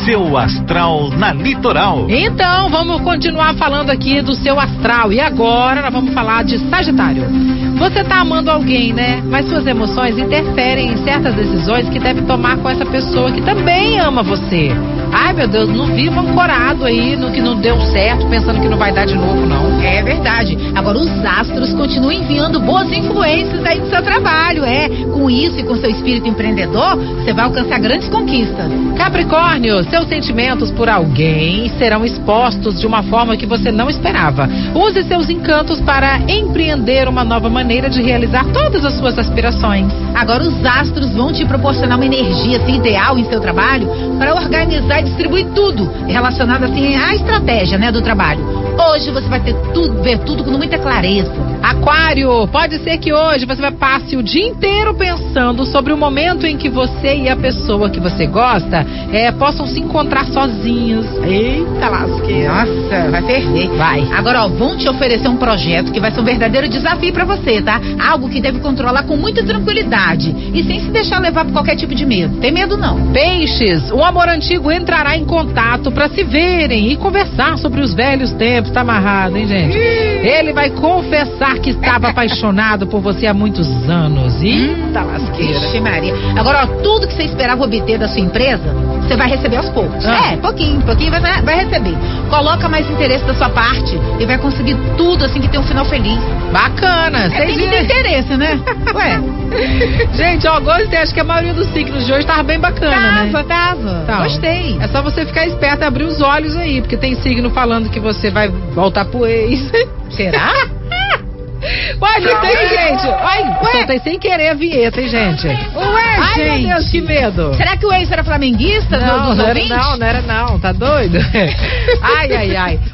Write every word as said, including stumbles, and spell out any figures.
Seu astral na Litoral. Então, vamos continuar falando aqui do seu astral. E agora nós vamos falar de Sagitário. Você tá amando alguém, né? Mas suas emoções interferem em certas decisões que deve tomar com essa pessoa que também ama você. Ai, meu Deus, não viva ancorado aí no que não deu certo, pensando que não vai dar de novo, não. É verdade. Agora, os astros continuam enviando boas influências aí no seu trabalho, é. Com isso e com seu espírito empreendedor, você vai alcançar grandes conquistas. Capricórnio, seus sentimentos por alguém serão expostos de uma forma que você não esperava. Use seus encantos para empreender uma nova maneira de realizar todas as suas aspirações. Agora, os astros vão te proporcionar uma energia assim, ideal em seu trabalho para organizar e distribuir tudo relacionado assim à estratégia, né, do trabalho. Hoje você vai ter tudo, ver tudo com muita clareza. Aquário, pode ser que hoje você vai passe o dia inteiro pensando sobre o momento em que você e a pessoa que você gosta é, possam se encontrar sozinhos. Eita lasqueira. Nossa, vai perder. Vai. Agora, ó, vão te oferecer um projeto que vai ser um verdadeiro desafio pra você, tá? Algo que deve controlar com muita tranquilidade e sem se deixar levar por qualquer tipo de medo. Tem medo não. Peixes, um amor antigo entrará em contato pra se verem e conversar sobre os velhos tempos. Tá amarrado, hein, gente? Ele vai confessar que estava apaixonado por você há muitos anos. Eita lasqueira. Ixi, Maria. Agora, ó, tudo que você esperava obter da sua empresa, você vai receber aos poucos. Ah. É, pouquinho, pouquinho vai, vai receber. Coloca mais interesse da sua parte e vai conseguir tudo assim que tem um final feliz. Bacana. É, tem que ter interesse, né? Ué. Gente, ó, gostei. Acho que a maioria dos signos de hoje tava bem bacana, tava, né? Tava, tava. Tá. Gostei. É só você ficar esperto e abrir os olhos aí, porque tem signo falando que você vai voltar pro ex. Será? Ué, não tem, gente. Ué, soltei sem querer a vinheta, hein, gente? Ué, Ai, gente. meu Deus, que medo. Será que o ex era flamenguista? Não, dos não era ouvintes? não, não era não. Tá doido? Ai, ai, ai.